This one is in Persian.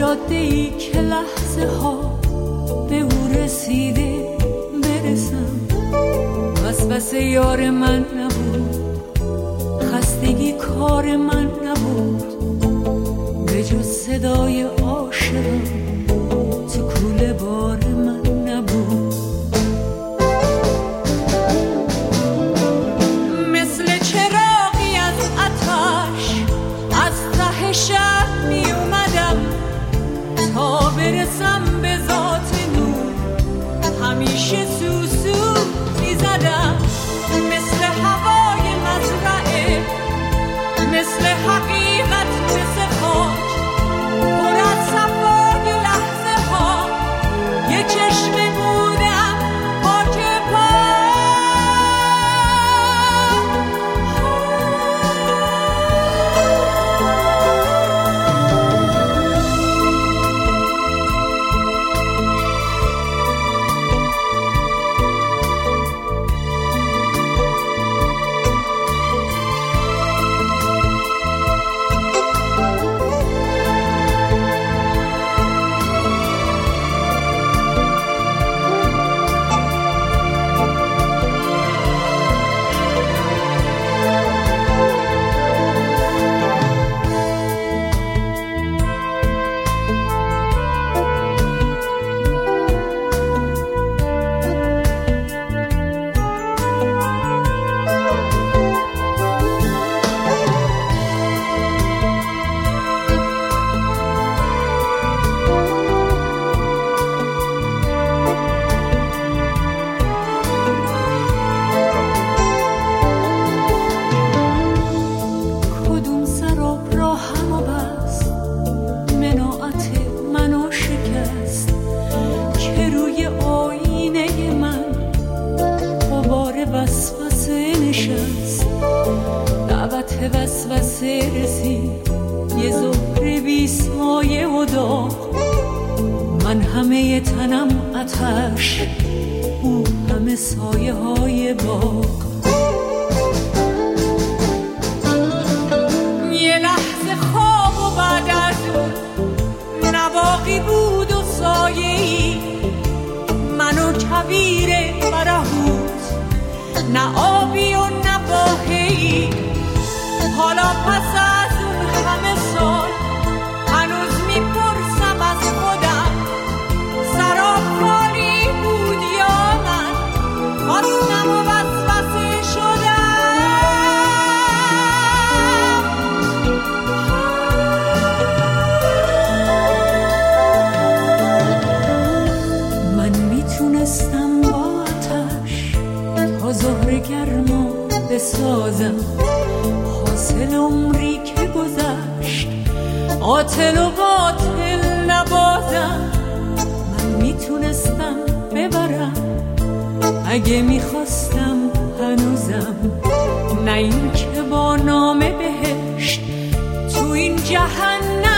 جاده‌ای که لحظه ها به او رسیده برسم. وسوسه یار من نبود، خستگی کار من نبود، به جز صدای عاشقم تو کوله بار من نبود. مثل چراغی از آتش از ته شب می اومدم تا برسم به ذات نور، همیشه سوسو می زدم. مثل هوای مزرعه، مثل حقیقت، مثل خاک، پر از صفای لحظه ها، یه چشم بودم پاک وسوسه رسید، یه ظهر بی سایه و داغ. من همه تنم آتش، او همه سایه های باغ. یه لحظه خواب و بعد از اون نواقی بود و سایه‌ای، من و کویر برهوت، نه آبی و نه باهی. حالا پس از اون همه سال هنوز میپرسم از خودم، سراب خالی بود یا من خواستم و وسوسه شدم. من میتونستم با آتش تا ظهر گرما بسازم، حاصل عمری که گذشت قاتل و باطل نبازم. من میتونستم ببرم اگه میخواستم هنوزم، نه این که با نام بهشت تو این جهنم